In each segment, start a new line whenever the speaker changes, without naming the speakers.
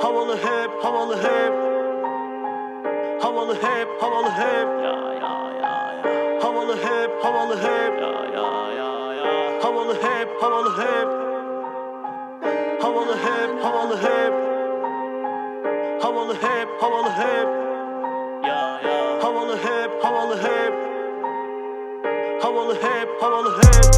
Havalı hep, havalı hep. Havalı hep, havalı hep. Havalı hep, havalı hep. Havalı hep, havalı hep. Havalı hep, havalı hep. Havalı hep, havalı hep. Havalı hep, havalı hep. Havalı hep, havalı hep.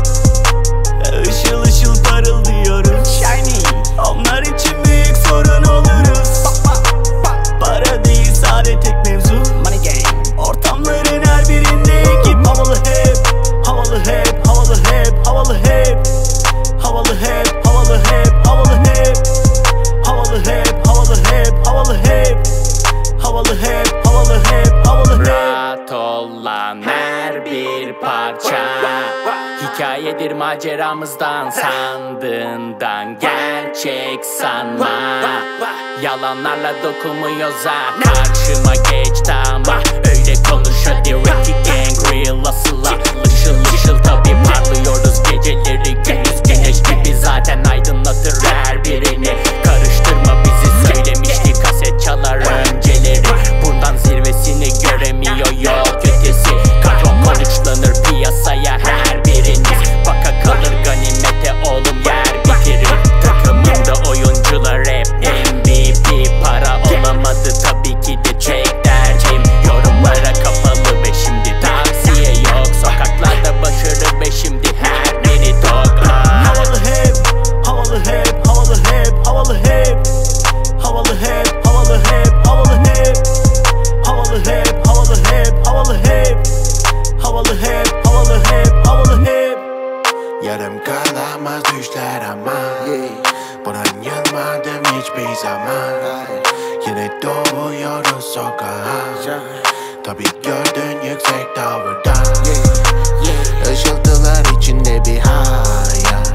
Işıl ışıl parıldıyorum, shiny. Onlar için büyük sorun oluruz. Para değil sadece tek mevzu, money game. Ortamların her birinde ekip. Havalı hep, havalı hep, havalı hep, havalı hep. Havalı hep, havalı hep, havalı hep. Havalı hep, havalı hep, havalı hep. Havalı hep, havalı hep, havalı hep.
Rahat olan her bir parça hikayedir maceramızdan, sandığından gerçek sanma. Yalanlarla dokunmuyoruz ha. Karşıma geçti ama öyle konuş hadi. Rocky gang real asıla. Işıl ışıl tabi parlıyoruz geceleri. Gündüz güneş gibi zaten aydınlatır her birini. Karıştırma bizi söylemişti kaset çalar önceleri. Buradan zirvesini göremiyor yol kötesi. Kadron konuşlanır piyasaya her biriniz. Baka kalır ganimete oğlum yer bitirir. Takımımda oyuncular hep MVP. Para olamadı tabii ki de çek derdim. Yorumlara kapalı ve şimdi tavsiye yok. Sokaklarda başarı ve şimdi her biri tok.
Havalı hep, havalı hep, havalı hep, havalı hep. Havalı hep, havalı hep, havalı hep. Havalı hep, havalı hep, havalı hep. Havalı hep, havalı hep, havalı hep.
Yarım kalamaz düşler ama Bunun yılmadım hiçbir zaman Yine doğuyoruz sokağa Tabii gördün yüksek tavırdan Işıltılar içinde bir hayal